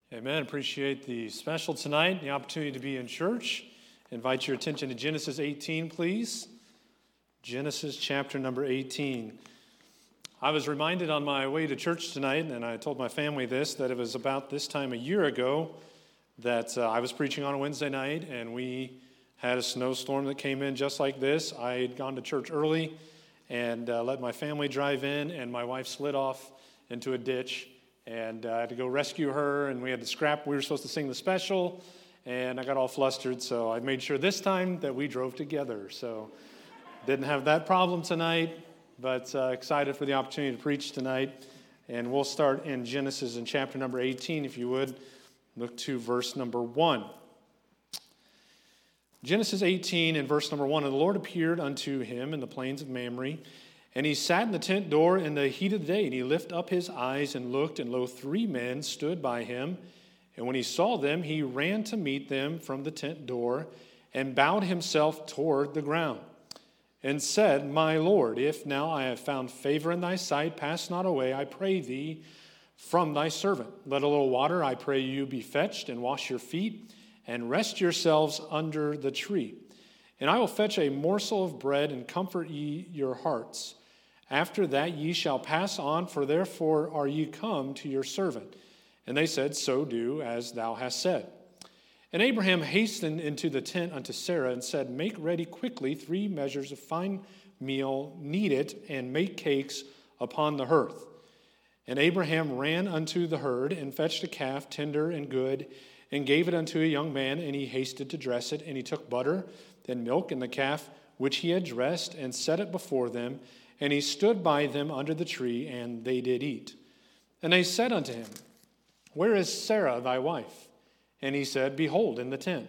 Amen. Appreciate the special tonight, the opportunity to be in church. Invite your attention to Genesis 18, please. Genesis chapter number 18. I was reminded on my way to church tonight, and I told my family this, that it was about this time a year ago that I was preaching on a Wednesday night, and we had a snowstorm that came in just like this. I had gone to church early and let my family drive in, and my wife slid off into a ditch. And I had to go rescue her, and we had to scrap. We were supposed to sing the special, and I got all flustered, so I made sure this time that we drove together. So didn't have that problem tonight, but excited for the opportunity to preach tonight. And we'll start in Genesis in chapter number 18, if you would. Look to verse number 1. Genesis 18 and verse number 1, "And the Lord appeared unto him in the plains of Mamre, and he sat in the tent door in the heat of the day, and he lifted up his eyes and looked, and lo, 3 men stood by him. And when he saw them, he ran to meet them from the tent door, and bowed himself toward the ground, and said, My Lord, if now I have found favor in thy sight, pass not away, I pray thee, from thy servant. Let a little water, I pray you, be fetched, and wash your feet, and rest yourselves under the tree. And I will fetch a morsel of bread, and comfort ye your hearts. After that ye shall pass on, for therefore are ye come to your servant. And they said, So do as thou hast said. And Abraham hastened into the tent unto Sarah, and said, Make ready quickly 3 measures of fine meal, knead it, and make cakes upon the hearth. And Abraham ran unto the herd, and fetched a calf, tender and good, and gave it unto a young man, and he hasted to dress it. And he took butter, and milk, and the calf which he had dressed, and set it before them. And he stood by them under the tree, and they did eat. And they said unto him, Where is Sarah thy wife? And he said, Behold, in the tent.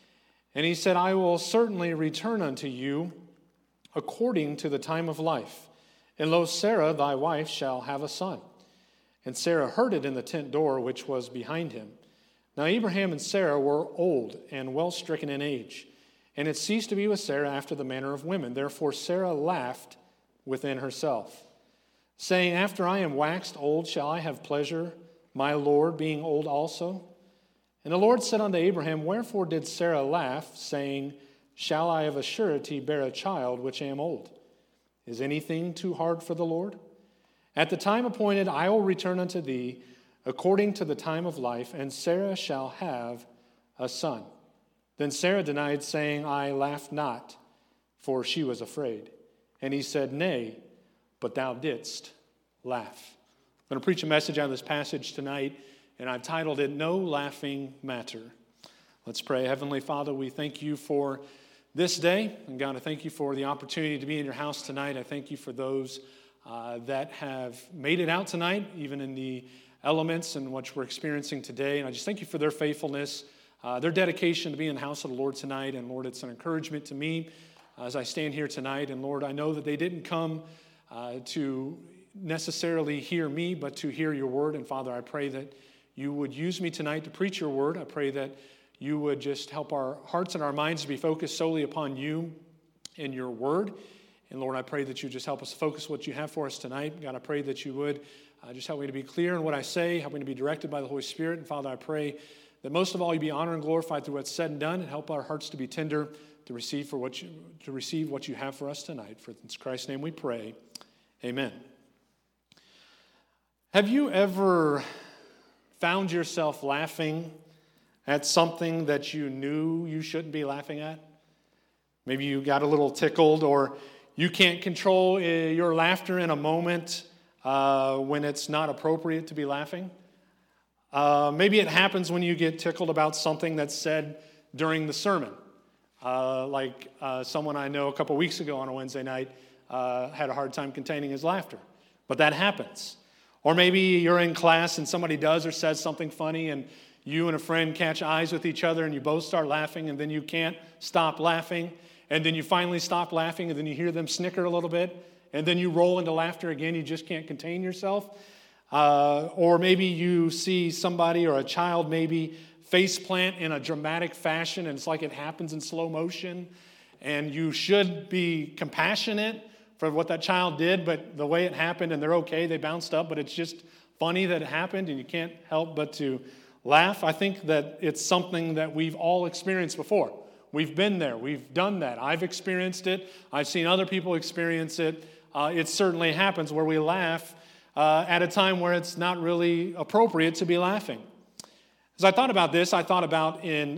And he said, I will certainly return unto you according to the time of life. And lo, Sarah thy wife shall have a son. And Sarah heard it in the tent door which was behind him. Now Abraham and Sarah were old and well stricken in age, and it ceased to be with Sarah after the manner of women. Therefore Sarah laughed within herself, saying, After I am waxed old, shall I have pleasure, my Lord being old also? And the Lord said unto Abraham, Wherefore did Sarah laugh, saying, Shall I of a surety bear a child which am old? Is anything too hard for the Lord? At the time appointed I will return unto thee, according to the time of life, and Sarah shall have a son. Then Sarah denied, saying, I laughed not, for she was afraid. And he said, Nay, but thou didst laugh. I'm going to preach a message out of this passage tonight, and I've titled it, No Laughing Matter. Let's pray. Heavenly Father, we thank you for this day. And God, I thank you for the opportunity to be in your house tonight. I thank you for those that have made it out tonight, even in the elements and what we're experiencing today. And I just thank you for their faithfulness, their dedication to be in the house of the Lord tonight. And Lord, it's an encouragement to me as I stand here tonight. And Lord, I know that they didn't come to necessarily hear me, but to hear your word. And Father, I pray that you would use me tonight to preach your word. I pray that you would just help our hearts and our minds to be focused solely upon you and your word. And Lord, I pray that you just help us focus what you have for us tonight. God, I pray that you would just help me to be clear in what I say, help me to be directed by the Holy Spirit. And Father, I pray that most of all you be honored and glorified through what's said and done, and help our hearts to be tender to receive what you have for us tonight. For in Christ's name we pray. Amen. Have you ever found yourself laughing at something that you knew you shouldn't be laughing at? Maybe you got a little tickled, or you can't control your laughter in a moment when it's not appropriate to be laughing. Maybe it happens when you get tickled about something that's said during the sermon. Like someone I know a couple weeks ago on a Wednesday night had a hard time containing his laughter. But that happens. Or maybe you're in class and somebody does or says something funny, and you and a friend catch eyes with each other and you both start laughing, and then you can't stop laughing. And then you finally stop laughing, and then you hear them snicker a little bit, and then you roll into laughter again. You just can't contain yourself. Or maybe you see somebody or a child maybe face plant in a dramatic fashion, and it's like it happens in slow motion, and you should be compassionate for what that child did, but the way it happened, and they're okay, they bounced up, but it's just funny that it happened, and you can't help but to laugh. I think that it's something that we've all experienced before. We've been there. We've done that. I've experienced it. I've seen other people experience it. It certainly happens where we laugh at a time where it's not really appropriate to be laughing. As I thought about this, I thought about in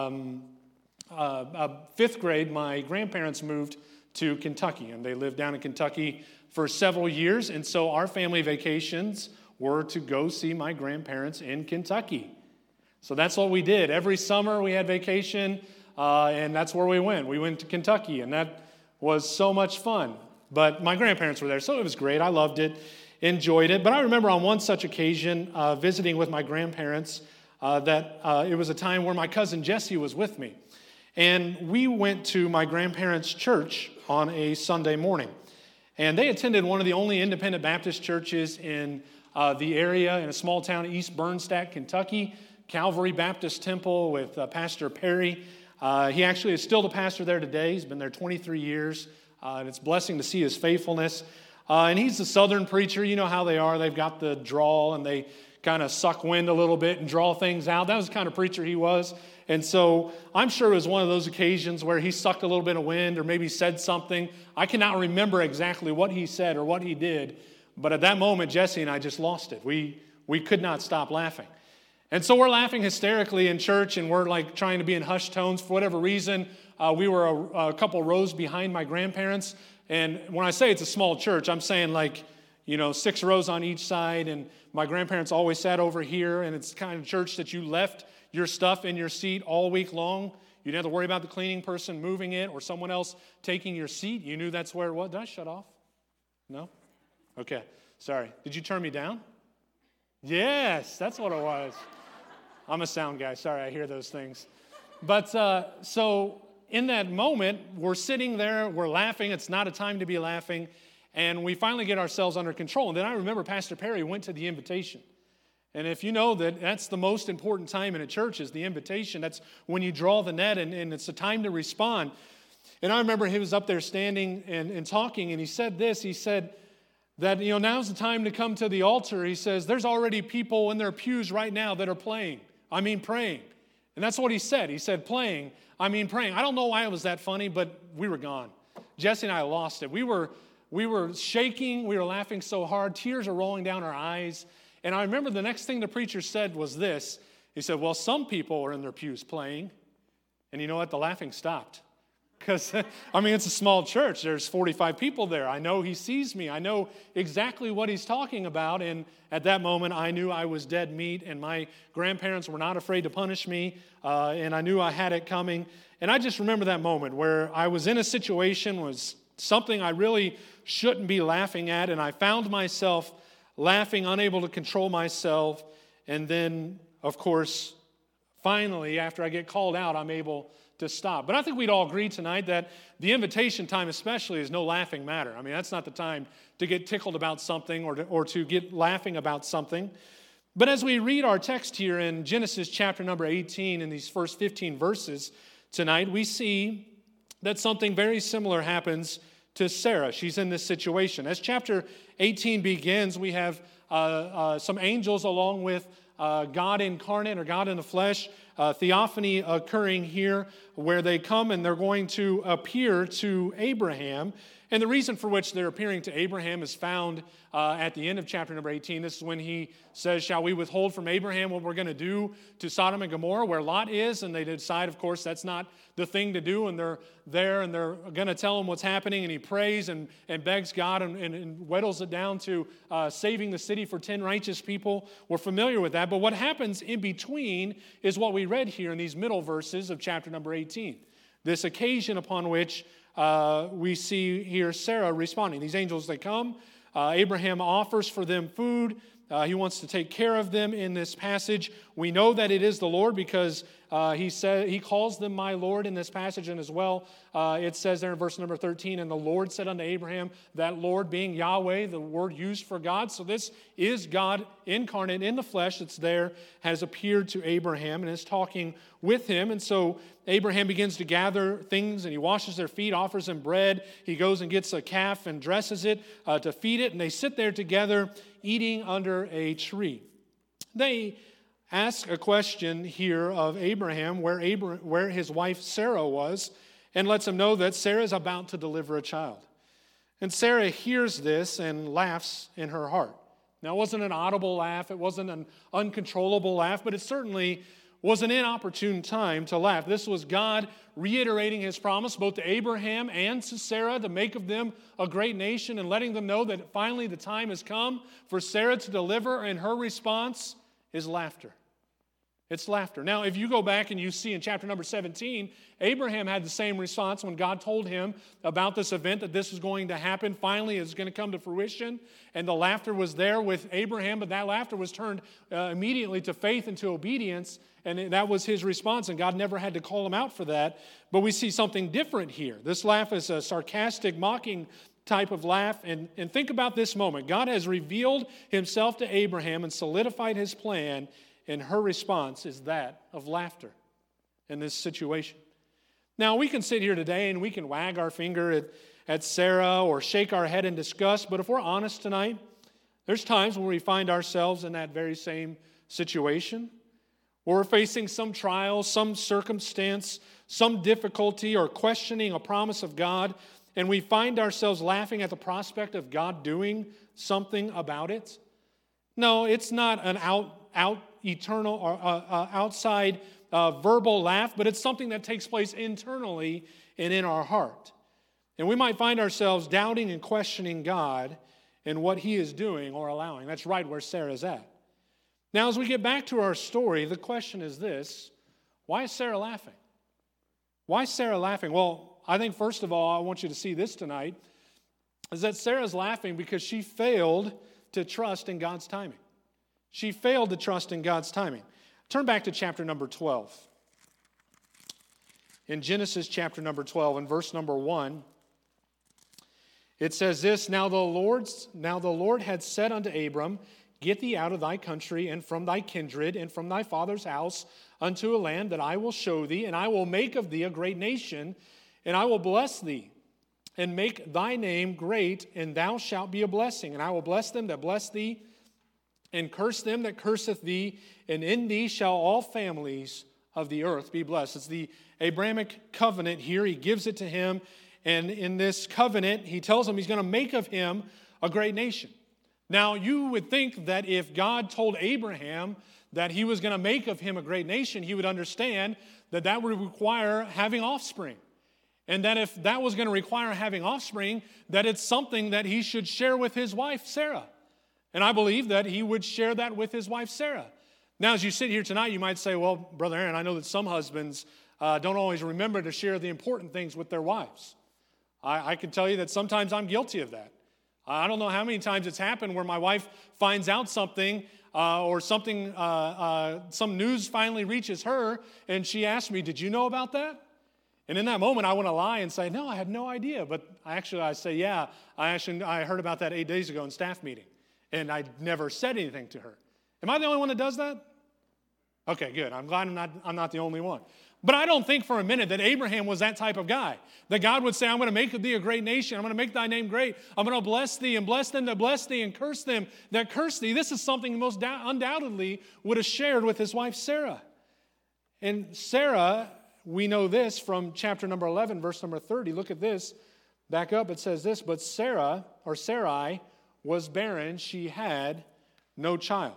fifth grade, my grandparents moved to Kentucky, and they lived down in Kentucky for several years, and so our family vacations were to go see my grandparents in Kentucky. So that's what we did. Every summer we had vacation, and that's where we went. We went to Kentucky, and that was so much fun. But my grandparents were there, so it was great. I loved it, enjoyed it. But I remember on one such occasion, visiting with my grandparents, that it was a time where my cousin Jesse was with me. And we went to my grandparents' church on a Sunday morning. And they attended one of the only independent Baptist churches in the area, in a small town, East Bernstadt, Kentucky, Calvary Baptist Temple with Pastor Perry. He actually is still the pastor there today. He's been there 23 years. And it's a blessing to see his faithfulness. And he's a southern preacher. You know how they are. They've got the drawl, and they kind of suck wind a little bit and draw things out. That was the kind of preacher he was. And so I'm sure it was one of those occasions where he sucked a little bit of wind or maybe said something. I cannot remember exactly what he said or what he did. But at that moment, Jesse and I just lost it. We could not stop laughing. And so we're laughing hysterically in church, and we're like trying to be in hushed tones for whatever reason. We were a couple rows behind my grandparents. And when I say it's a small church, I'm saying 6 rows on each side. And my grandparents always sat over here. And it's the kind of church that you left your stuff in your seat all week long. You didn't have to worry about the cleaning person moving it or someone else taking your seat. You knew that's where it was. Did I shut off? No? Okay. Sorry. Did you turn me down? Yes, that's what it was. I'm a sound guy. Sorry, I hear those things. But so in that moment, we're sitting there, we're laughing. It's not a time to be laughing. And we finally get ourselves under control. And then I remember Pastor Perry went to the invitation. And if you know that that's the most important time in a church is the invitation. That's when you draw the net, and it's a time to respond. And I remember he was up there standing and talking, and he said this. He said that, now's the time to come to the altar. He says, there's already people in their pews right now that are praying. And that's what he said. He said, praying. I don't know why it was that funny, but we were gone. Jesse and I lost it. We were shaking. We were laughing so hard. Tears are rolling down our eyes. And I remember the next thing the preacher said was this. He said, well, some people are in their pews playing. And you know what? The laughing stopped. Because, it's a small church. There's 45 people there. I know he sees me. I know exactly what he's talking about. And at that moment, I knew I was dead meat. And my grandparents were not afraid to punish me. And I knew I had it coming. And I just remember that moment where I was in a situation, was something I really shouldn't be laughing at. And I found myself laughing, unable to control myself. And then, of course, finally, after I get called out, I'm able to stop. But I think we'd all agree tonight that the invitation time especially is no laughing matter. That's not the time to get tickled about something or to get laughing about something. But as we read our text here in Genesis chapter number 18, in these first 15 verses tonight, we see that something very similar happens to Sarah. She's in this situation. As chapter 18 begins, we have some angels along with God incarnate, or God in the flesh, theophany occurring here, where they come and they're going to appear to Abraham. And the reason for which they're appearing to Abraham is found at the end of chapter number 18. This is when he says, shall we withhold from Abraham what we're going to do to Sodom and Gomorrah, where Lot is? And they decide, of course, that's not the thing to do. And they're there and they're going to tell him what's happening. And he prays and begs God and whittles it down to saving the city for 10 righteous people. We're familiar with that. But what happens in between is what we read here in these middle verses of chapter number 18. This occasion upon which we see here Sarah responding. These angels, they come. Abraham offers for them food. He wants to take care of them in this passage. We know that it is the Lord because he calls them my Lord in this passage. And as well, it says there in verse number 13, and the Lord said unto Abraham, that Lord being Yahweh, the word used for God. So this is God incarnate in the flesh that's there, has appeared to Abraham and is talking with him. And so Abraham begins to gather things and he washes their feet, offers them bread. He goes and gets a calf and dresses it to feed it. And they sit there together eating under a tree. They asks a question here of Abraham where his wife Sarah was, and lets him know that Sarah is about to deliver a child. And Sarah hears this and laughs in her heart. Now, it wasn't an audible laugh, it wasn't an uncontrollable laugh, but it certainly was an inopportune time to laugh. This was God reiterating his promise both to Abraham and to Sarah to make of them a great nation, and letting them know that finally the time has come for Sarah to deliver, and her response is laughter. It's laughter. Now, if you go back and you see in chapter number 17, Abraham had the same response when God told him about this event, that this was going to happen. Finally, it's going to come to fruition. And the laughter was there with Abraham, but that laughter was turned immediately to faith and to obedience. And that was his response, and God never had to call him out for that. But we see something different here. This laugh is a sarcastic, mocking type of laugh. And think about this moment. God has revealed himself to Abraham and solidified his plan, and her response is that of laughter in this situation. Now, we can sit here today and we can wag our finger at Sarah or shake our head in disgust, but if we're honest tonight, there's times when we find ourselves in that very same situation, where we're facing some trial, some circumstance, some difficulty, or questioning a promise of God, and we find ourselves laughing at the prospect of God doing something about it. No, it's not an eternal or outside verbal laugh, but it's something that takes place internally and in our heart. And we might find ourselves doubting and questioning God and what he is doing or allowing. That's right where Sarah's at. Now, as we get back to our story, the question is this: why is Sarah laughing? Why is Sarah laughing? Well, I think first of all, I want you to see this tonight, is that Sarah's laughing because she failed to trust in God's timing. She failed to trust in God's timing. Turn back to chapter number 12. In Genesis chapter number 12, in verse number 1, it says this: Now the Lord had said unto Abram, Get thee out of thy country, and from thy kindred, and from thy father's house, unto a land that I will show thee, and I will make of thee a great nation, and I will bless thee, and make thy name great, and thou shalt be a blessing. And I will bless them that bless thee, and curse them that curseth thee, and in thee shall all families of the earth be blessed. It's the Abrahamic covenant here. He gives it to him, and in this covenant, he tells him he's going to make of him a great nation. Now, you would think that if God told Abraham that he was going to make of him a great nation, he would understand that that would require having offspring. And that if that was going to require having offspring, that it's something that he should share with his wife, Sarah. And I believe that he would share that with his wife, Sarah. Now, as you sit here tonight, you might say, well, Brother Aaron, I know that some husbands don't always remember to share the important things with their wives. I can tell you that sometimes I'm guilty of that. I don't know how many times it's happened where my wife finds out something or something, some news finally reaches her, and she asks me, did you know about that? And in that moment, I want to lie and say, no, I had no idea. But I say, yeah, I heard about that 8 days ago in staff meeting, and I never said anything to her. Am I the only one that does that? Okay, good. I'm glad I'm not the only one. But I don't think for a minute that Abraham was that type of guy. That God would say, I'm going to make thee a great nation. I'm going to make thy name great. I'm going to bless thee and bless them that bless thee and curse them that curse thee. This is something he most undoubtedly would have shared with his wife Sarah. And Sarah, we know this from chapter number 11, verse number 30. Look at this. Back up, it says this: But Sarah, or Sarai, was barren. She had no child.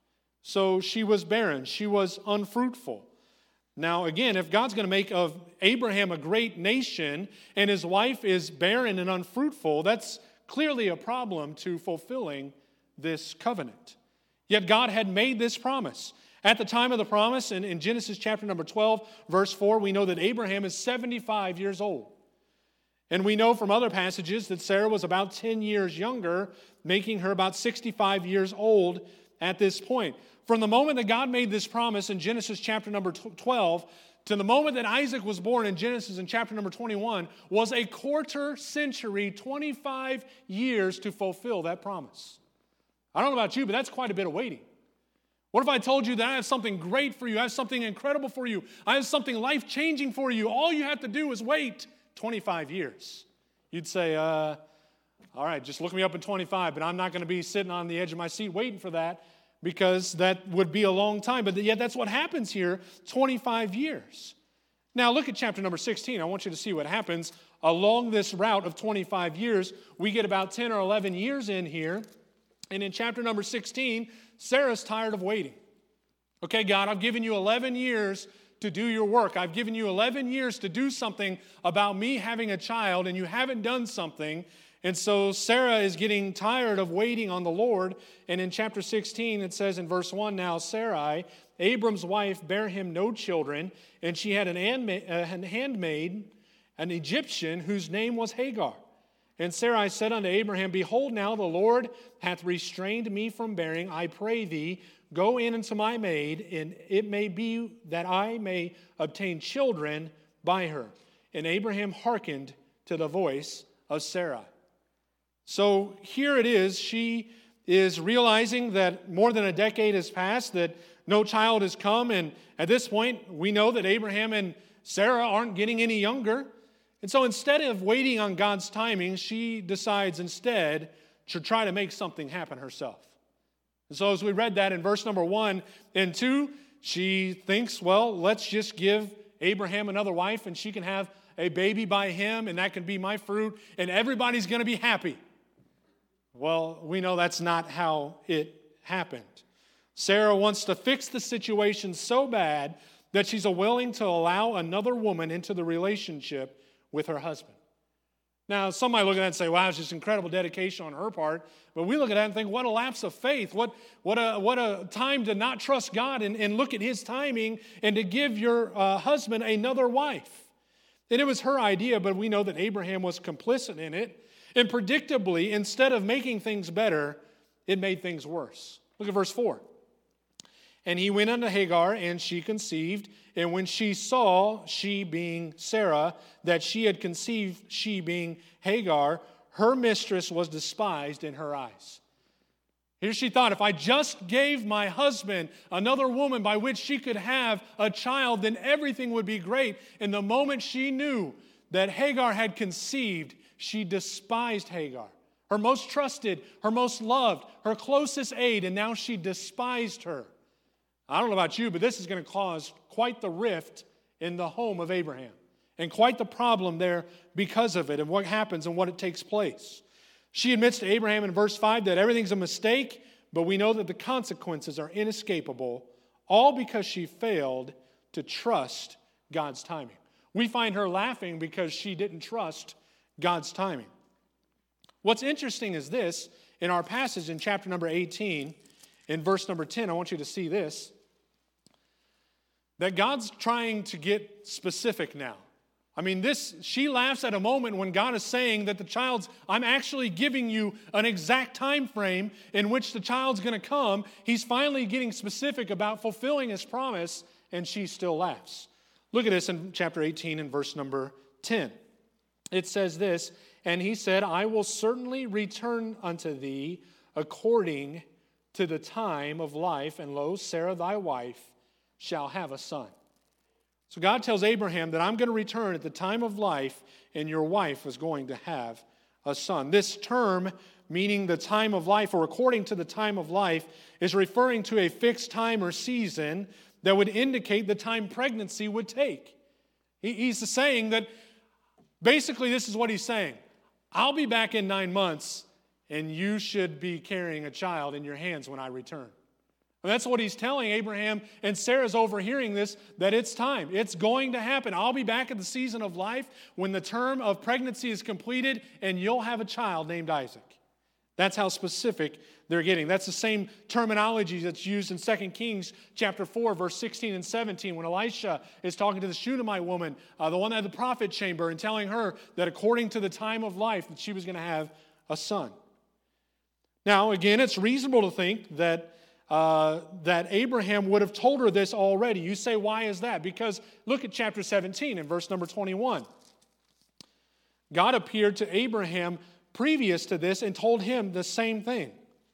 So she was barren. She was unfruitful. Now, again, if God's going to make of Abraham a great nation and his wife is barren and unfruitful, that's clearly a problem to fulfilling this covenant. Yet God had made this promise. At the time of the promise, in Genesis chapter number 12, verse 4, we know that Abraham is 75 years old. And we know from other passages that Sarah was about 10 years younger, making her about 65 years old at this point. From the moment that God made this promise in Genesis chapter number 12 to the moment that Isaac was born in Genesis in chapter number 21 was a quarter century, 25 years to fulfill that promise. I don't know about you, but that's quite a bit of waiting. What if I told you that I have something great for you, I have something incredible for you, I have something life-changing for you, all you have to do is wait 25 years. You'd say, all right, just look me up in 25, but I'm not going to be sitting on the edge of my seat waiting for that. because that would be a long time. But yet that's what happens here, 25 years. Now look at chapter number 16. I want you to see what happens along this route of 25 years. We get about 10 or 11 years in here. And in chapter number 16, Sarah's tired of waiting. Okay, God, I've given you 11 years to do your work. I've given you 11 years to do something about me having a child, and you haven't done something. And so Sarah is getting tired of waiting on the Lord. And in chapter 16, it says in verse 1, now Sarai, Abram's wife, bare him no children, and she had an handmaid, an Egyptian, whose name was Hagar. And Sarai said unto Abraham, behold, now the Lord hath restrained me from bearing. I pray thee, go in unto my maid, and it may be that I may obtain children by her. And Abraham hearkened to the voice of Sarai. So here it is. She is realizing that more than a decade has passed, that no child has come. And at this point, we know that Abraham and Sarah aren't getting any younger. And so instead of waiting on God's timing, she decides instead to try to make something happen herself. And so as we read that in verse number 1 and 2, she thinks, well, let's just give Abraham another wife and she can have a baby by him and that can be my fruit and everybody's going to be happy. Well, we know that's not how it happened. Sarah wants to fix the situation so bad that she's willing to allow another woman into the relationship with her husband. Now, some might look at that and say, wow, it's just incredible dedication on her part. But we look at that and think, what a lapse of faith. What a time to not trust God and look at his timing and to give your husband another wife. And it was her idea, but we know that Abraham was complicit in it. And predictably, instead of making things better, it made things worse. Look at verse 4. And he went unto Hagar, and she conceived. And when she saw, she being Sarah, that she had conceived, she being Hagar, her mistress was despised in her eyes. Here she thought, if I just gave my husband another woman by which she could have a child, then everything would be great. And the moment she knew that Hagar had conceived, she despised Hagar, her most trusted, her most loved, her closest aid, and now she despised her. I don't know about you, but this is going to cause quite the rift in the home of Abraham and quite the problem there because of it and what happens and what it takes place. She admits to Abraham in verse 5 that everything's a mistake, but we know that the consequences are inescapable, all because she failed to trust God's timing. We find her laughing because she didn't trust God's timing. What's interesting is this, in our passage in chapter number 18, in verse number 10, I want you to see this, that God's trying to get specific now. I mean, she laughs at a moment when God is saying that I'm actually giving you an exact time frame in which the child's going to come. He's finally getting specific about fulfilling his promise, and she still laughs. Look at this in chapter 18 and verse number 10. It says this, and he said, I will certainly return unto thee according to the time of life, and lo, Sarah thy wife shall have a son. So God tells Abraham that I'm going to return at the time of life, and your wife is going to have a son. This term, meaning the time of life, or according to the time of life, is referring to a fixed time or season that would indicate the time pregnancy would take. He's saying that, basically this is what he's saying. I'll be back in 9 months, and you should be carrying a child in your hands when I return. And that's what he's telling Abraham, and Sarah's overhearing this, that it's time. It's going to happen. I'll be back at the season of life when the term of pregnancy is completed, and you'll have a child named Isaac. That's how specific they're getting. That's the same terminology that's used in 2 Kings chapter 4, verse 16 and 17, when Elisha is talking to the Shunammite woman, the one that had the prophet chamber, and telling her that according to the time of life that she was going to have a son. Now, again, it's reasonable to think that Abraham would have told her this already. You say, why is that? Because look at chapter 17 and verse number 21. God appeared to Abraham previous to this and told him the same thing.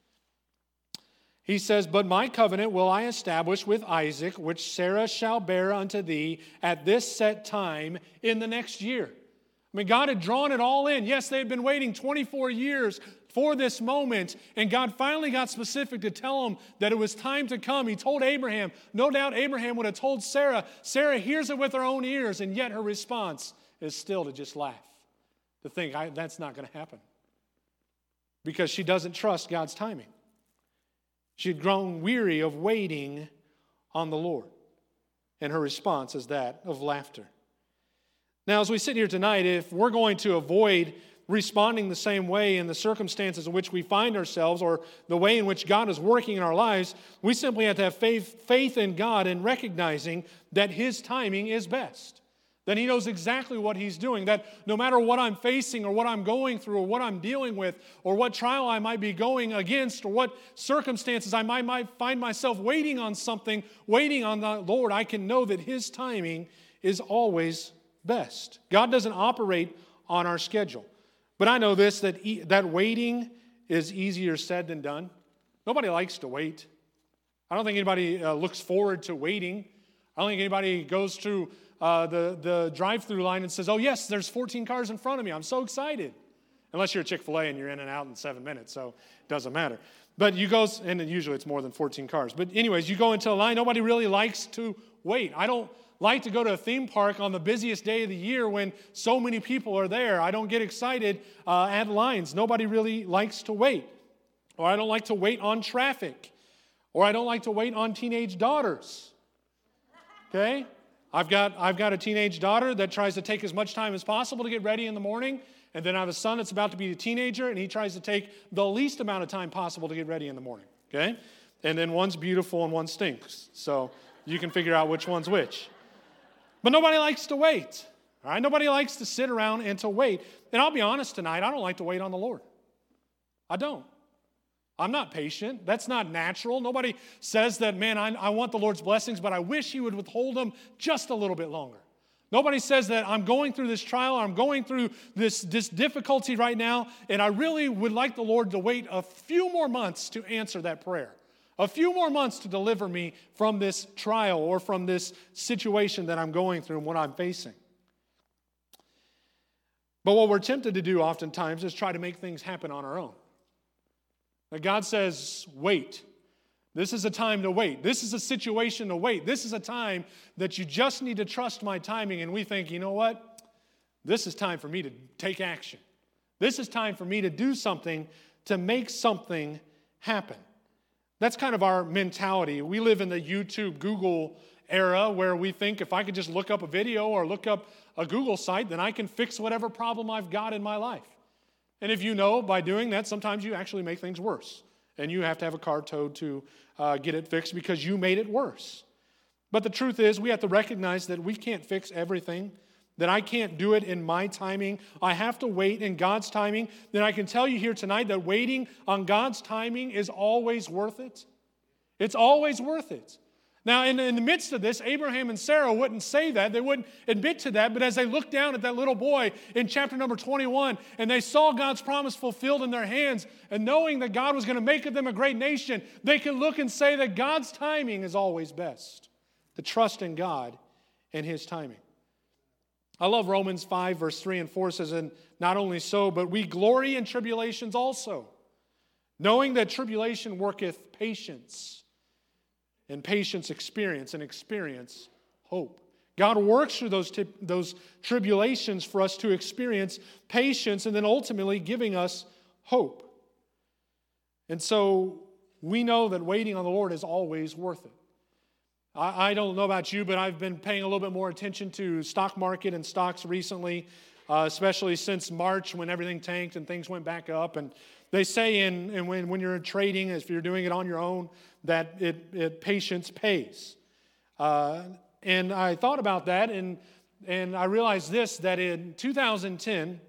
He says, but my covenant will I establish with Isaac, which Sarah shall bear unto thee at this set time in the next year. I mean, God had drawn it all in. Yes, they had been waiting 24 years for this moment, and God finally got specific to tell him that it was time to come. He told Abraham. No doubt Abraham would have told Sarah. Sarah hears it with her own ears, and yet her response is still to just laugh, to think, that's not going to happen, because she doesn't trust God's timing. She had grown weary of waiting on the Lord, and her response is that of laughter. Now, as we sit here tonight, if we're going to avoid responding the same way in the circumstances in which we find ourselves or the way in which God is working in our lives, we simply have to have faith in God and recognizing that His timing is best, that He knows exactly what He's doing, that no matter what I'm facing or what I'm going through or what I'm dealing with or what trial I might be going against or what circumstances I might find myself waiting on something, waiting on the Lord, I can know that His timing is always best. God doesn't operate on our schedule. But I know this, that waiting is easier said than done. Nobody likes to wait. I don't think anybody looks forward to waiting. I don't think anybody goes through the drive-through line and says, oh yes, there's 14 cars in front of me. I'm so excited. Unless you're a Chick-fil-A and you're in and out in 7 minutes, so it doesn't matter. But you go, and usually it's more than 14 cars. But anyways, you go into a line. Nobody really likes to wait. I don't like to go to a theme park on the busiest day of the year when so many people are there. I don't get excited at lines. Nobody really likes to wait. Or I don't like to wait on traffic. Or I don't like to wait on teenage daughters. Okay? I've got a teenage daughter that tries to take as much time as possible to get ready in the morning. And then I have a son that's about to be a teenager, and he tries to take the least amount of time possible to get ready in the morning. Okay? And then one's beautiful and one stinks. So you can figure out which one's which. But nobody likes to wait. All right? Nobody likes to sit around and to wait. And I'll be honest tonight, I don't like to wait on the Lord. I don't. I'm not patient. That's not natural. Nobody says that, man, I want the Lord's blessings, but I wish He would withhold them just a little bit longer. Nobody says that I'm going through this trial, or I'm going through this difficulty right now, and I really would like the Lord to wait a few more months to answer that prayer. A few more months to deliver me from this trial or from this situation that I'm going through and what I'm facing. But what we're tempted to do oftentimes is try to make things happen on our own. Like God says, wait. This is a time to wait. This is a situation to wait. This is a time that you just need to trust my timing. And we think, you know what? This is time for me to take action. This is time for me to do something to make something happen. That's kind of our mentality. We live in the YouTube, Google era where we think if I could just look up a video or look up a Google site, then I can fix whatever problem I've got in my life. And if you know, by doing that, sometimes you actually make things worse. And you have to have a car towed to get it fixed because you made it worse. But the truth is, we have to recognize that we can't fix everything, that I can't do it in my timing. I have to wait in God's timing. Then I can tell you here tonight that waiting on God's timing is always worth it. It's always worth it. Now, in the midst of this, Abraham and Sarah wouldn't say that. They wouldn't admit to that. But as they looked down at that little boy in chapter number 21, and they saw God's promise fulfilled in their hands, and knowing that God was going to make of them a great nation, they can look and say that God's timing is always best. To trust in God and His timing. I love Romans 5, verse 3 and 4 says, and not only so, but we glory in tribulations also, knowing that tribulation worketh patience, and patience experience, and experience hope. God works through those tribulations for us to experience patience and then ultimately giving us hope. And so we know that waiting on the Lord is always worth it. I don't know about you, but I've been paying a little bit more attention to stock market and stocks recently, especially since March when everything tanked and things went back up. And they say when you're trading, if you're doing it on your own, that patience pays. And I thought about that, and I realized this, that in 2010,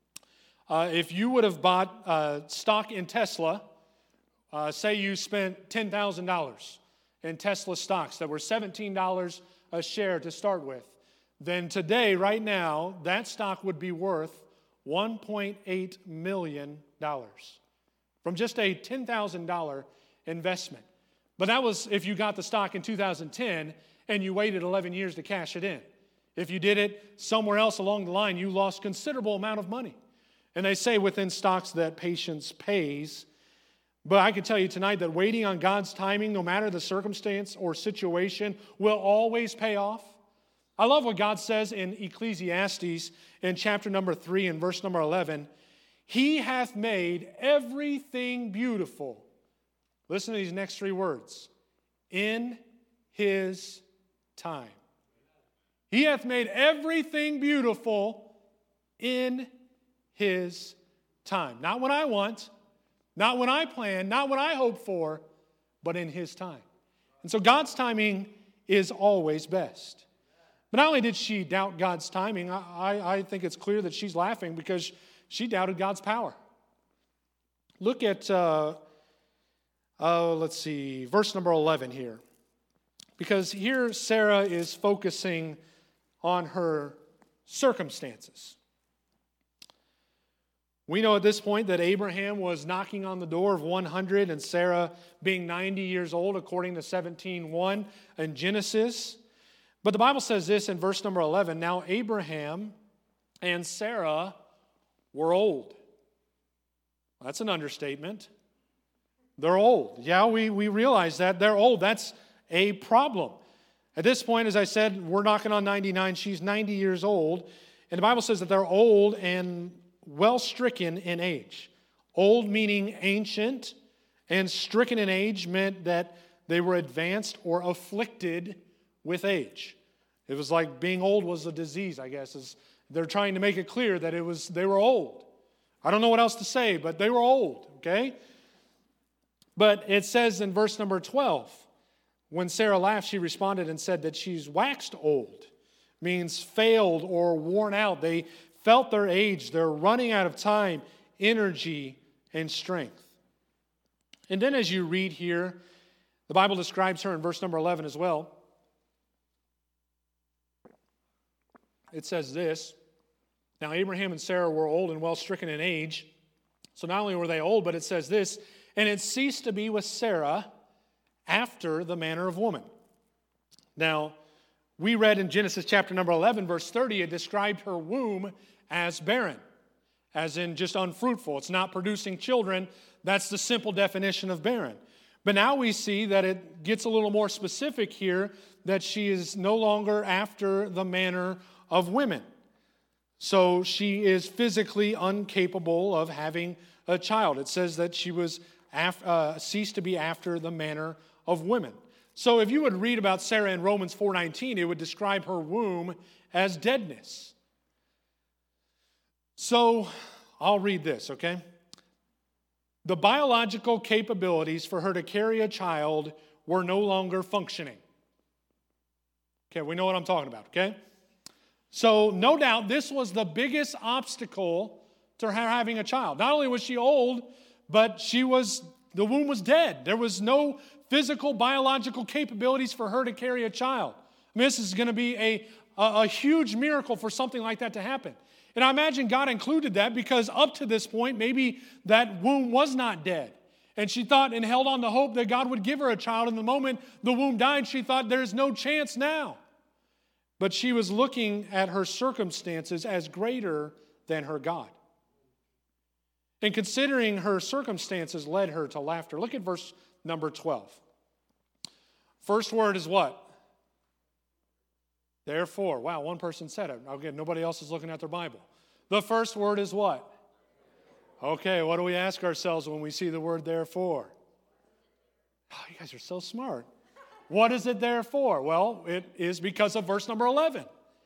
if you would have bought stock in Tesla, say you spent $10,000 in Tesla stocks that were $17 a share to start with, then today, right now, that stock would be worth $1.8 million from just a $10,000 investment. But that was if you got the stock in 2010 and you waited 11 years to cash it in. If you did it somewhere else along the line, you lost considerable amount of money. And they say within stocks that patience pays. But I can tell you tonight that waiting on God's timing, no matter the circumstance or situation, will always pay off. I love what God says in Ecclesiastes in chapter number 3 and verse number 11. He hath made everything beautiful. Listen to these next three words. In his time. He hath made everything beautiful in his time. Not when I want, not when I plan, not when I hope for, but in his time. And so God's timing is always best. But not only did she doubt God's timing, I think it's clear that she's laughing because she doubted God's power. Look at, verse number 11 here. Because here Sarah is focusing on her circumstances. We know at this point that Abraham was knocking on the door of 100 and Sarah being 90 years old according to 17:1 in Genesis. But the Bible says this in verse number 11, now Abraham and Sarah were old. That's an understatement. They're old. Yeah, we realize that. They're old. That's a problem. At this point, as I said, we're knocking on 99. She's 90 years old. And the Bible says that they're old and well stricken in age. Old meaning ancient, and stricken in age meant that they were advanced or afflicted with age. It was like being old was a disease, I guess. They're trying to make it clear that they were old. I don't know what else to say, but they were old, okay? But it says in verse number 12, when Sarah laughed, she responded and said that she's waxed old. Means failed or worn out. They felt their age. They're running out of time, energy, and strength. And then as you read here, the Bible describes her in verse number 11 as well. It says this, now Abraham and Sarah were old and well stricken in age. So not only were they old, but it says this, and it ceased to be with Sarah after the manner of woman. Now, we read in Genesis chapter number 11, verse 30, it described her womb as barren, as in just unfruitful. It's not producing children. That's the simple definition of barren. But now we see that it gets a little more specific here, that she is no longer after the manner of women. So she is physically incapable of having a child. It says that she was ceased to be after the manner of women. So if you would read about Sarah in Romans 4:19, it would describe her womb as deadness. So I'll read this, okay? The biological capabilities for her to carry a child were no longer functioning. Okay, we know what I'm talking about, okay? So no doubt this was the biggest obstacle to her having a child. Not only was she old, but the womb was dead. There was no physical, biological capabilities for her to carry a child. I mean, this is going to be a huge miracle for something like that to happen. And I imagine God included that because up to this point, maybe that womb was not dead. And she thought and held on to hope that God would give her a child. And the moment the womb died, she thought, there's no chance now. But she was looking at her circumstances as greater than her God. And considering her circumstances led her to laughter. Look at verse number 12. First word is what? Therefore. Wow, one person said it. Okay, nobody else is looking at their Bible. The first word is what? Okay, what do we ask ourselves when we see the word therefore? Oh, you guys are so smart. What is it there for? Well, it is because of verse number 11.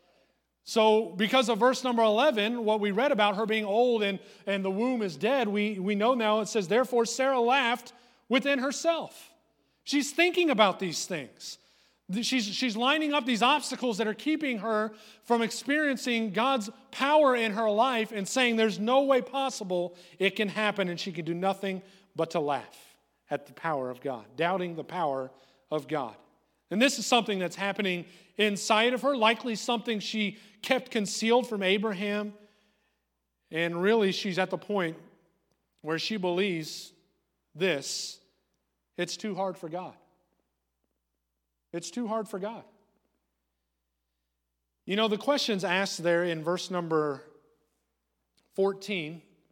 So because of verse number 11, what we read about her being old and the womb is dead, we know now it says, therefore Sarah laughed within herself. She's thinking about these things. She's lining up these obstacles that are keeping her from experiencing God's power in her life and saying there's no way possible it can happen, and she can do nothing but to laugh at the power of God, doubting the power of God. And this is something that's happening inside of her, likely something she kept concealed from Abraham. And really, she's at the point where she believes this: it's too hard for God. It's too hard for God. You know, the questions asked there in verse number 14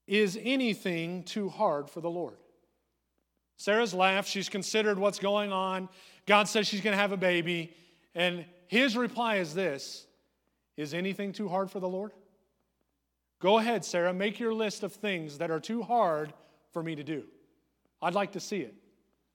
Is anything too hard for the Lord? Sarah's laughed. She's considered what's going on. God says she's going to have a baby. And his reply is this: is anything too hard for the Lord? Go ahead, Sarah, make your list of things that are too hard for me to do. I'd like to see it.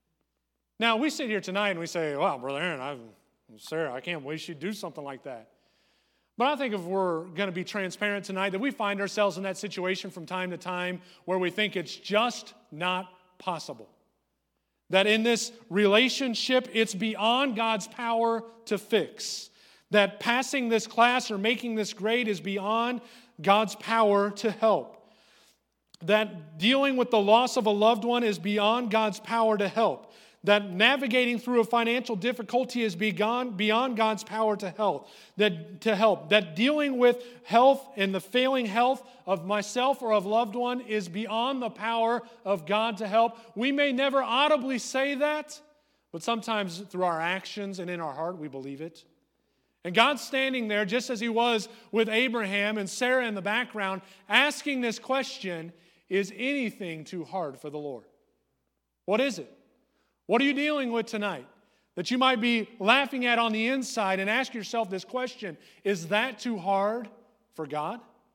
Now, we sit here tonight and we say, well, Brother Aaron, Sarah, I can't believe she'd do something like that. But I think if we're going to be transparent tonight, that we find ourselves in that situation from time to time where we think it's just not possible. That in this relationship, it's beyond God's power to fix. That passing this class or making this grade is beyond God's power to help. That dealing with the loss of a loved one is beyond God's power to help. That navigating through a financial difficulty is beyond God's power to help. That dealing with health and the failing health of myself or of loved one is beyond the power of God to help. We may never audibly say that, but sometimes through our actions and in our heart we believe it. And God's standing there just as he was with Abraham and Sarah in the background, asking this question: is anything too hard for the Lord? What is it? What are you dealing with tonight that you might be laughing at on the inside, and ask yourself this question: is that too hard for God?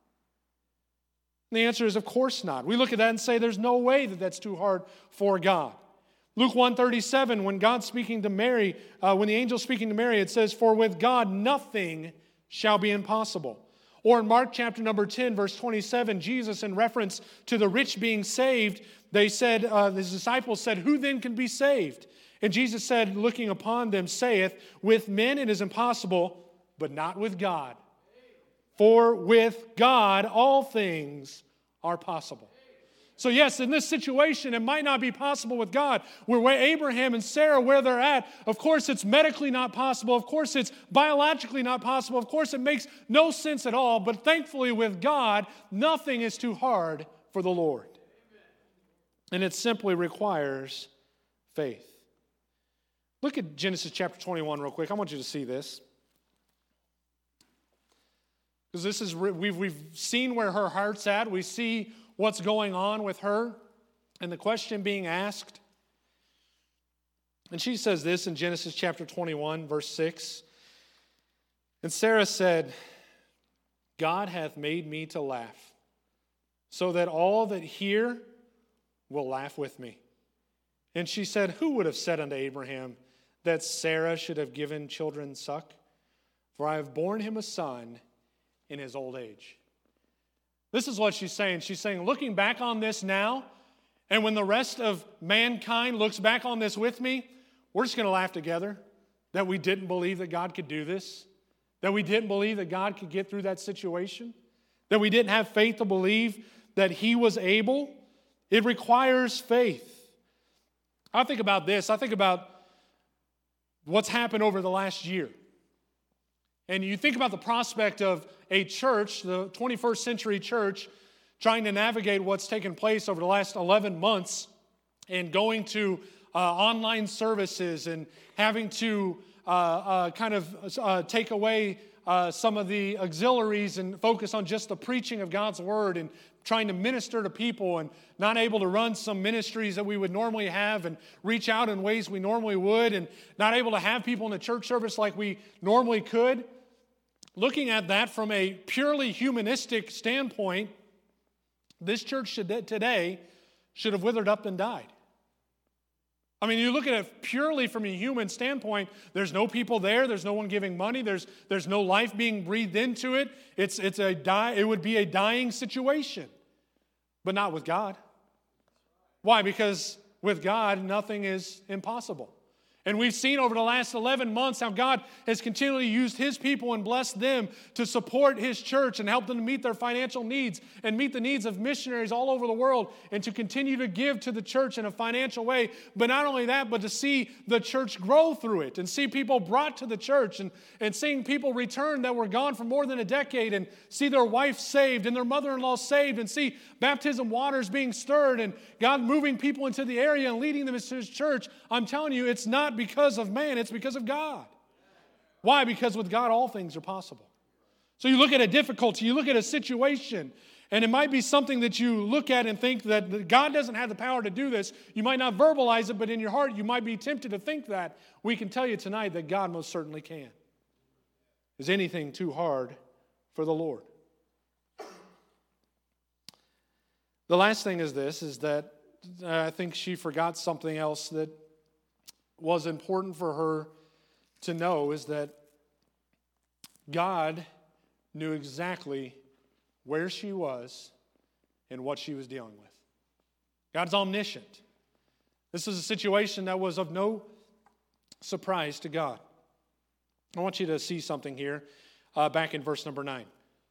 And the answer is, of course not. We look at that and say there's no way that that's too hard for God. Luke 1:37, when God's speaking to Mary, when the angel's speaking to Mary, it says, "For with God nothing shall be impossible." Or in Mark chapter number 10, verse 27, Jesus, in reference to the rich being saved, they said, his disciples said, "Who then can be saved?" And Jesus said, looking upon them, saith, "With men it is impossible, but not with God. For with God all things are possible." So yes, in this situation, it might not be possible with God. Where Abraham and Sarah, where they're at, of course it's medically not possible. Of course it's biologically not possible. Of course it makes no sense at all. But thankfully with God, nothing is too hard for the Lord. And it simply requires faith. Look at Genesis chapter 21 real quick. I want you to see this. Because this is, we've seen where her heart's at. We see what's going on with her and the question being asked. And she says this in Genesis chapter 21, verse 6. And Sarah said, "God hath made me to laugh, so that all that hear will laugh with me." And she said, "Who would have said unto Abraham that Sarah should have given children suck? For I have borne him a son in his old age." This is what she's saying. She's saying, looking back on this now, and when the rest of mankind looks back on this with me, we're just going to laugh together that we didn't believe that God could do this, that we didn't believe that God could get through that situation, that we didn't have faith to believe that he was able. It requires faith. I think about this. I think about what's happened over the last year. And you think about the prospect of a church, the 21st century church, trying to navigate what's taken place over the last 11 months and going to online services and having to take away some of the auxiliaries and focus on just the preaching of God's word and trying to minister to people and not able to run some ministries that we would normally have and reach out in ways we normally would and not able to have people in the church service like we normally could. Looking at that from a purely humanistic standpoint, this church today should have withered up and died. I mean, you look at it purely from a human standpoint, there's no people there, there's no one giving money, there's no life being breathed into it. It would be a dying situation, but not with God. Why? Because with God, nothing is impossible. And we've seen over the last 11 months how God has continually used his people and blessed them to support his church and help them to meet their financial needs and meet the needs of missionaries all over the world and to continue to give to the church in a financial way. But not only that, but to see the church grow through it and see people brought to the church and seeing people return that were gone for more than a decade and see their wife saved and their mother-in-law saved and see baptism waters being stirred and God moving people into the area and leading them into his church. I'm telling you, it's not because of man, it's because of God. Why? Because with God all things are possible. So you look at a difficulty, you look at a situation, And it might be something that you look at and think that God doesn't have the power to do this. You might not verbalize it, but in your heart you might be tempted to think that. We can tell you tonight that God most certainly can. Is anything too hard for the Lord? The last thing is this, is that I think she forgot something else that was important for her to know, is that God knew exactly where she was and what she was dealing with. God's omniscient. This is a situation that was of no surprise to God. I want you to see something here back in verse number 9.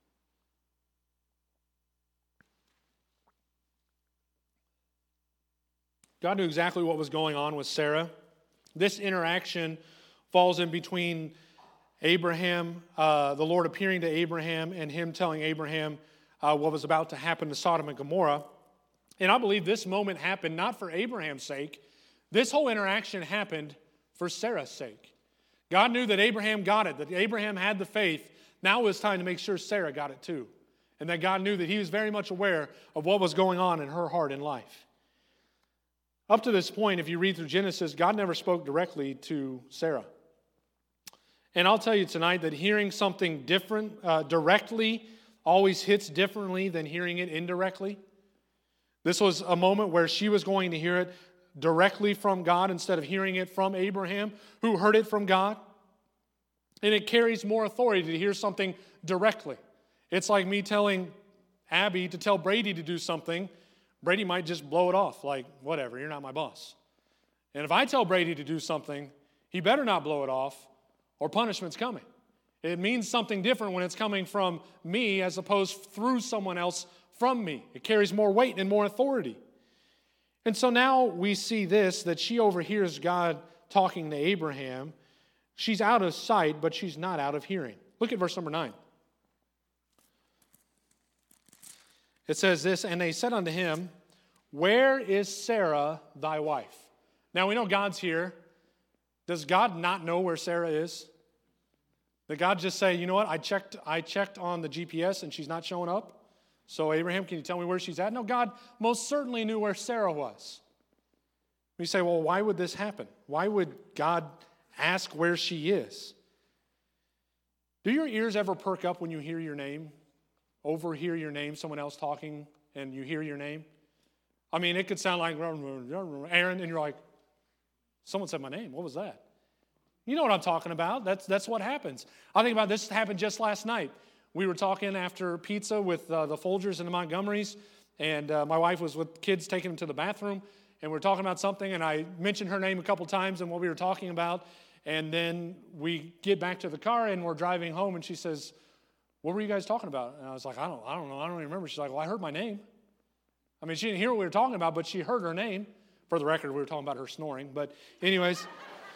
God knew exactly what was going on with Sarah. This interaction falls in between Abraham, the Lord appearing to Abraham, and him telling Abraham what was about to happen to Sodom and Gomorrah. And I believe this moment happened not for Abraham's sake. This whole interaction happened for Sarah's sake. God knew that Abraham got it, that Abraham had the faith. Now it was time to make sure Sarah got it too. And that God knew that he was very much aware of what was going on in her heart and life. Up to this point, if you read through Genesis, God never spoke directly to Sarah. And I'll tell you tonight that hearing something different directly always hits differently than hearing it indirectly. This was a moment where she was going to hear it directly from God instead of hearing it from Abraham, who heard it from God. And it carries more authority to hear something directly. It's like me telling Abby to tell Brady to do something. Brady might just blow it off, like, whatever, you're not my boss. And if I tell Brady to do something, he better not blow it off, or punishment's coming. It means something different when it's coming from me as opposed through someone else from me. It carries more weight and more authority. And so now we see this, that she overhears God talking to Abraham. She's out of sight, but she's not out of hearing. Look at verse number 9. It says this, and they said unto him, where is Sarah thy wife? Now we know God's here. Does God not know where Sarah is? Did God just say, you know what, I checked on the GPS and she's not showing up? So Abraham, can you tell me where she's at? No, God most certainly knew where Sarah was. You say, well, why would this happen? Why would God ask where she is? Do your ears ever perk up when you hear your name? Overhear your name, someone else talking, and you hear your name? I mean, it could sound like Aaron, and you're like, someone said my name. What was that? You know what I'm talking about. That's what happens. I think about this happened just last night. We were talking after pizza with the Folgers and the Montgomerys, and my wife was with kids taking them to the bathroom, and we were talking about something, and I mentioned her name a couple times and what we were talking about, and then we get back to the car, and we're driving home, and she says, what were you guys talking about? And I was like, I don't know. I don't even remember. She's like, well, I heard my name. I mean, she didn't hear what we were talking about, but she heard her name. For the record, we were talking about her snoring. But anyways,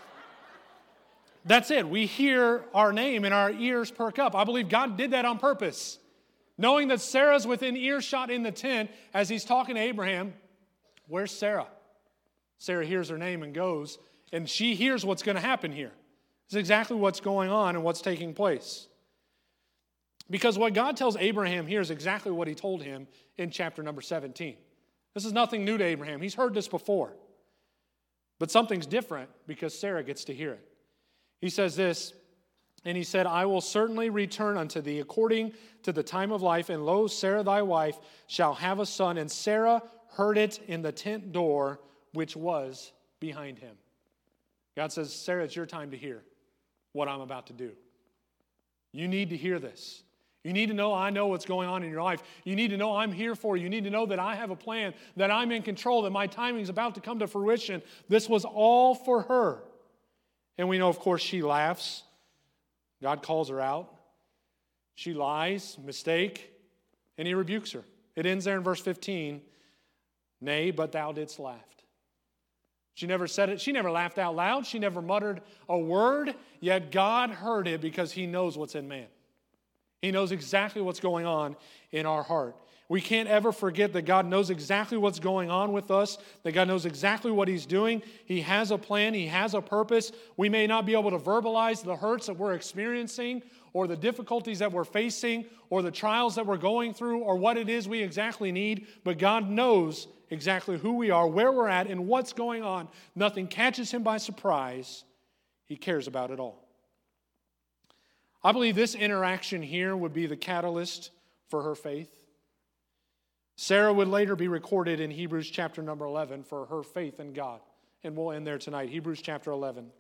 that's it. We hear our name and our ears perk up. I believe God did that on purpose. Knowing that Sarah's within earshot in the tent as he's talking to Abraham, where's Sarah? Sarah hears her name and goes, and she hears what's going to happen here. This is exactly what's going on and what's taking place. Because what God tells Abraham here is exactly what he told him in chapter number 17. This is nothing new to Abraham. He's heard this before. But something's different because Sarah gets to hear it. He says this, and he said, I will certainly return unto thee according to the time of life, and lo, Sarah thy wife shall have a son. And Sarah heard it in the tent door which was behind him. God says, Sarah, it's your time to hear what I'm about to do. You need to hear this. You need to know I know what's going on in your life. You need to know I'm here for you. You need to know that I have a plan, that I'm in control, that my timing is about to come to fruition. This was all for her. And we know, of course, she laughs. God calls her out. She lies, mistake, and he rebukes her. It ends there in verse 15. Nay, but thou didst laugh. She never said it. She never laughed out loud. She never muttered a word. Yet God heard it because he knows what's in man. He knows exactly what's going on in our heart. We can't ever forget that God knows exactly what's going on with us, that God knows exactly what He's doing. He has a plan. He has a purpose. We may not be able to verbalize the hurts that we're experiencing or the difficulties that we're facing or the trials that we're going through or what it is we exactly need, but God knows exactly who we are, where we're at, and what's going on. Nothing catches Him by surprise. He cares about it all. I believe this interaction here would be the catalyst for her faith. Sarah would later be recorded in Hebrews chapter number 11 for her faith in God. And we'll end there tonight. Hebrews chapter 11.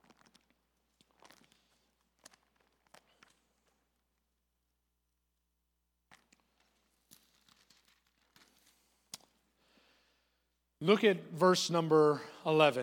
Look at verse number 11.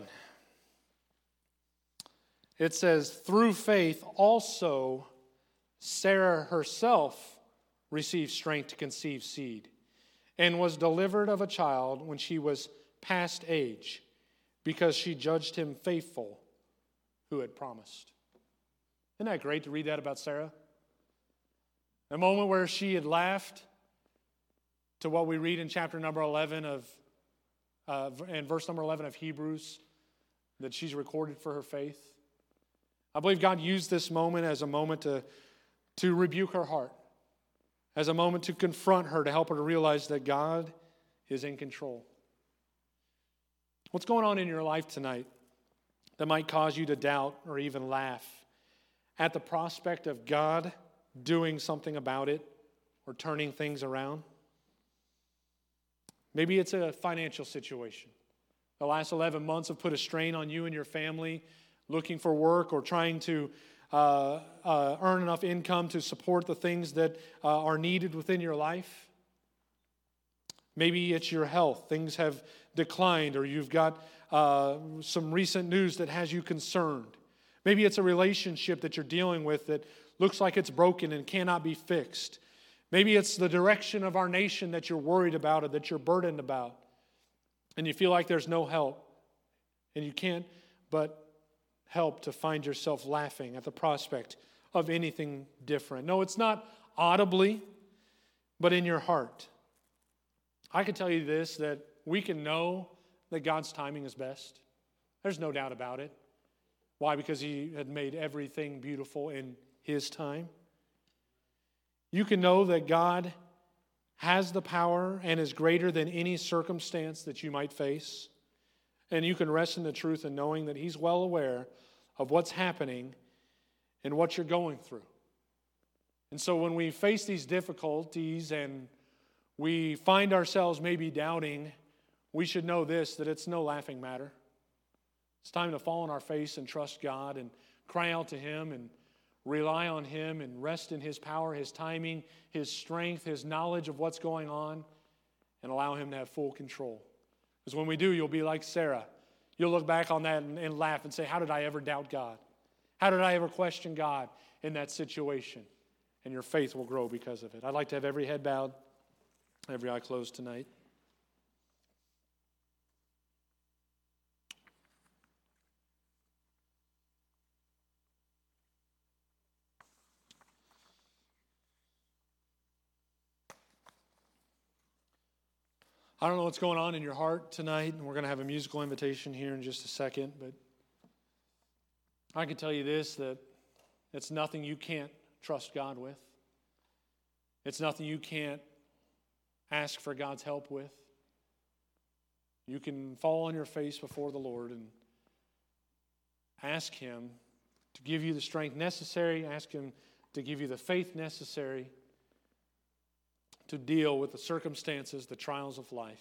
It says, through faith also Sarah herself received strength to conceive seed, and was delivered of a child when she was past age, because she judged him faithful who had promised. Isn't that great to read that about Sarah? A moment where she had laughed to what we read in chapter number 11 and verse number 11 of Hebrews, that she's recorded for her faith. I believe God used this moment as a moment to rebuke her heart, as a moment to confront her, to help her to realize that God is in control. What's going on in your life tonight that might cause you to doubt or even laugh at the prospect of God doing something about it or turning things around? Maybe it's a financial situation. The last 11 months have put a strain on you and your family, looking for work or trying to earn enough income to support the things that are needed within your life. Maybe it's your health. Things have declined, or you've got some recent news that has you concerned. Maybe it's a relationship that you're dealing with that looks like it's broken and cannot be fixed. Maybe it's the direction of our nation that you're worried about or that you're burdened about, and you feel like there's no help, and you can't but help to find yourself laughing at the prospect of anything different. No, it's not audibly, but in your heart. I can tell you this, that we can know that God's timing is best. There's no doubt about it. Why? Because He had made everything beautiful in His time. You can know that God has the power and is greater than any circumstance that you might face. And you can rest in the truth in knowing that He's well aware of what's happening and what you're going through. And so when we face these difficulties and we find ourselves maybe doubting, we should know this, that it's no laughing matter. It's time to fall on our face and trust God and cry out to Him and rely on Him and rest in His power, His timing, His strength, His knowledge of what's going on, and allow Him to have full control. Because when we do, you'll be like Sarah. You'll look back on that and laugh and say, how did I ever doubt God? How did I ever question God in that situation? And your faith will grow because of it. I'd like to have every head bowed, every eye closed tonight. I don't know what's going on in your heart tonight, and we're going to have a musical invitation here in just a second, but I can tell you this, that it's nothing you can't trust God with. It's nothing you can't ask for God's help with. You can fall on your face before the Lord and ask Him to give you the strength necessary, ask Him to give you the faith necessary to deal with the circumstances, the trials of life,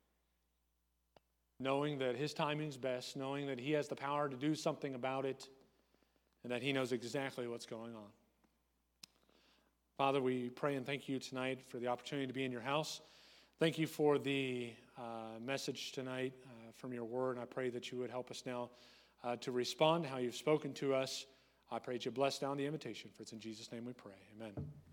knowing that His timing's best, knowing that He has the power to do something about it, and that He knows exactly what's going on. Father, we pray and thank You tonight for the opportunity to be in Your house. Thank You for the message tonight from Your word, and I pray that You would help us now to respond to how You've spoken to us. I pray that You bless down the invitation, for it's in Jesus' name we pray. Amen.